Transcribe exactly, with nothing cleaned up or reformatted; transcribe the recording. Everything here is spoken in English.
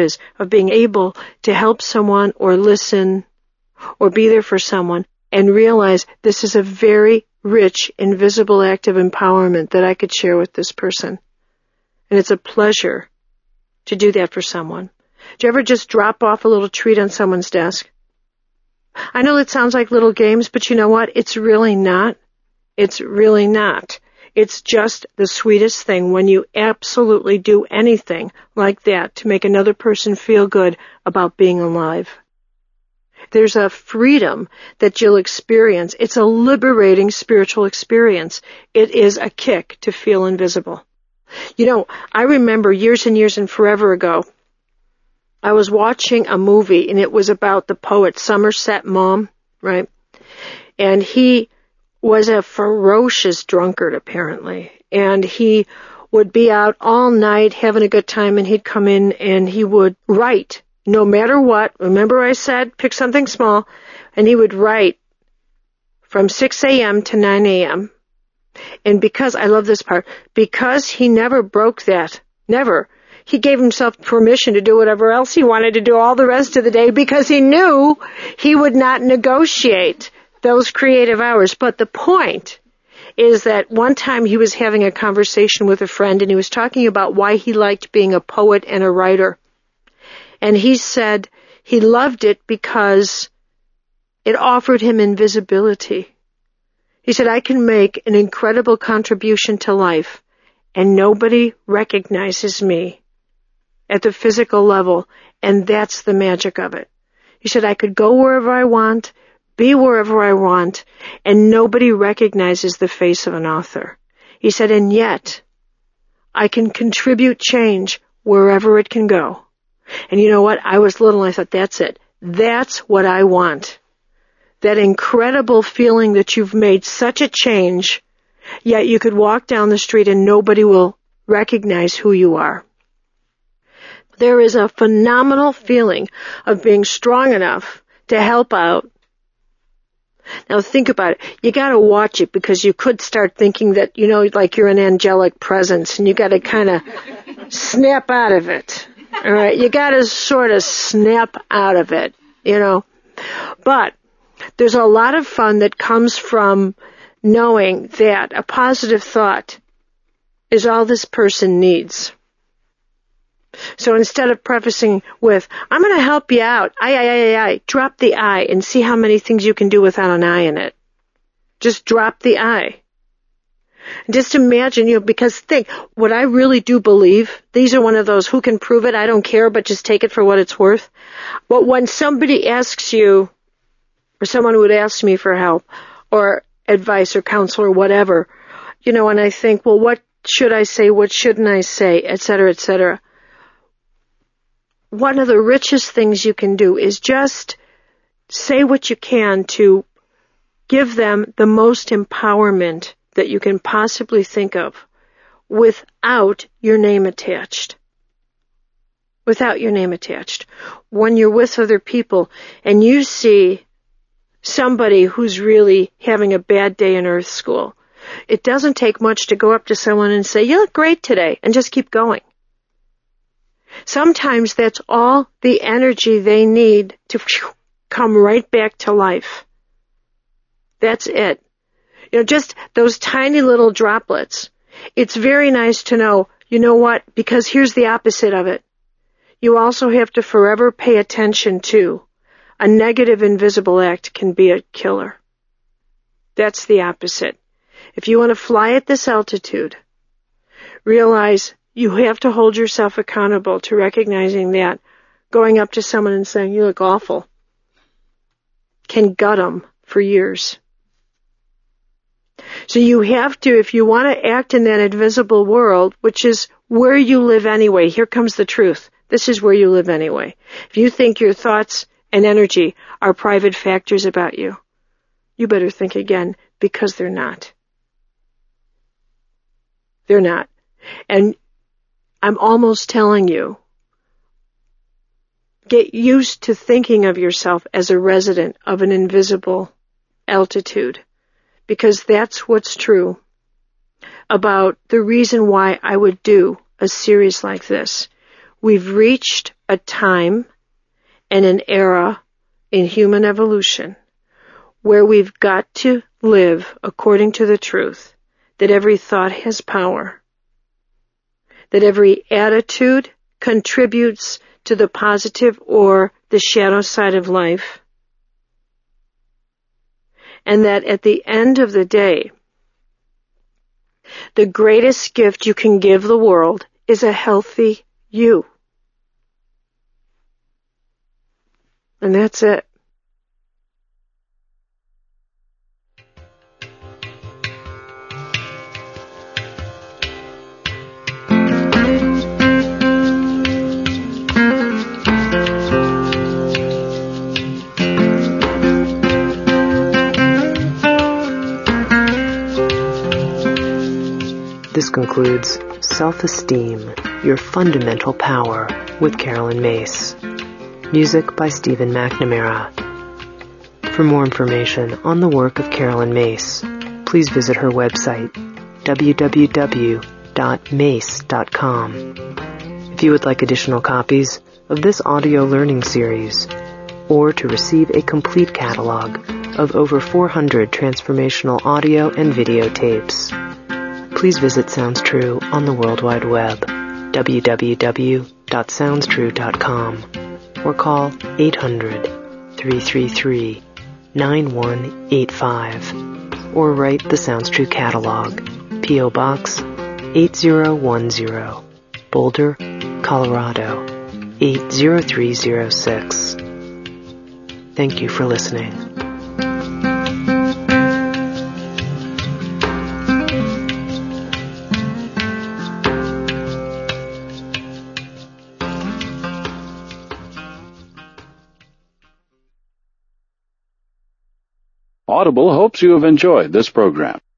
is of being able to help someone or listen or be there for someone and realize this is a very rich, invisible act of empowerment that I could share with this person. And it's a pleasure to do that for someone. Do you ever just drop off a little treat on someone's desk? I know it sounds like little games, but you know what? It's really not. It's really not. It's just the sweetest thing when you absolutely do anything like that to make another person feel good about being alive. There's a freedom that you'll experience. It's a liberating spiritual experience. It is a kick to feel invisible. You know, I remember years and years and forever ago, I was watching a movie, and it was about the poet Somerset Maugham, right? And he was a ferocious drunkard, apparently. And he would be out all night having a good time, and he'd come in and he would write, no matter what. Remember I said, pick something small. And he would write from six a.m. to nine a.m. And because, I love this part, because he never broke that, never, he gave himself permission to do whatever else he wanted to do all the rest of the day because he knew he would not negotiate those creative hours. But the point is that one time he was having a conversation with a friend, and he was talking about why he liked being a poet and a writer. And he said he loved it because it offered him invisibility. He said, I can make an incredible contribution to life, and nobody recognizes me at the physical level, and that's the magic of it. He said, I could go wherever I want, be wherever I want, and nobody recognizes the face of an author. He said, and yet, I can contribute change wherever it can go. And you know what? I was little, and I thought, that's it. That's what I want. That incredible feeling that you've made such a change, yet you could walk down the street and nobody will recognize who you are. There is a phenomenal feeling of being strong enough to help out. Now think about it. You got to watch it, because you could start thinking that, you know, like you're an angelic presence, and you got to kind of snap out of it. All right, you got to sort of snap out of it, you know. But there's a lot of fun that comes from knowing that a positive thought is all this person needs. So instead of prefacing with, I'm going to help you out, I, I, I, I, drop the I and see how many things you can do without an I in it. Just drop the I. Just imagine, you know, because think, what I really do believe, these are one of those, who can prove it, I don't care, but just take it for what it's worth. But when somebody asks you, or someone would ask me for help, or advice, or counsel, or whatever, you know, and I think, well, what should I say, what shouldn't I say, et cetera, et cetera. One of the richest things you can do is just say what you can to give them the most empowerment that you can possibly think of without your name attached. Without your name attached. When you're with other people and you see somebody who's really having a bad day in Earth School, it doesn't take much to go up to someone and say, you look great today, and just keep going. Sometimes that's all the energy they need to come right back to life. That's it. You know, just those tiny little droplets. It's very nice to know, you know what, because here's the opposite of it. You also have to forever pay attention to a negative invisible act can be a killer. That's the opposite. If you want to fly at this altitude, realize you have to hold yourself accountable to recognizing that going up to someone and saying, you look awful, can gut them for years. So you have to, if you want to act in that invisible world, which is where you live anyway, here comes the truth. This is where you live anyway. If you think your thoughts and energy are private factors about you, you better think again, because they're not. They're not. And I'm almost telling you, get used to thinking of yourself as a resident of an invisible altitude, because that's what's true about the reason why I would do a series like this. We've reached a time and an era in human evolution where we've got to live according to the truth that every thought has power, that every attitude contributes to the positive or the shadow side of life, and that at the end of the day, the greatest gift you can give the world is a healthy you. And that's it. This concludes Self-Esteem, Your Fundamental Power with Carolyn Myss. Music by Stephen McNamara. For more information on the work of Carolyn Myss, please visit her website, w w w dot mace dot com. If you would like additional copies of this audio learning series, or to receive a complete catalog of over four hundred transformational audio and video tapes, please visit Sounds True on the World Wide Web, w w w dot sounds true dot com, or call eight hundred, three three three, nine one eight five, or write the Sounds True catalog, P O Box eight zero one zero, Boulder, Colorado eight zero three zero six. Thank you for listening. Audible hopes you have enjoyed this program.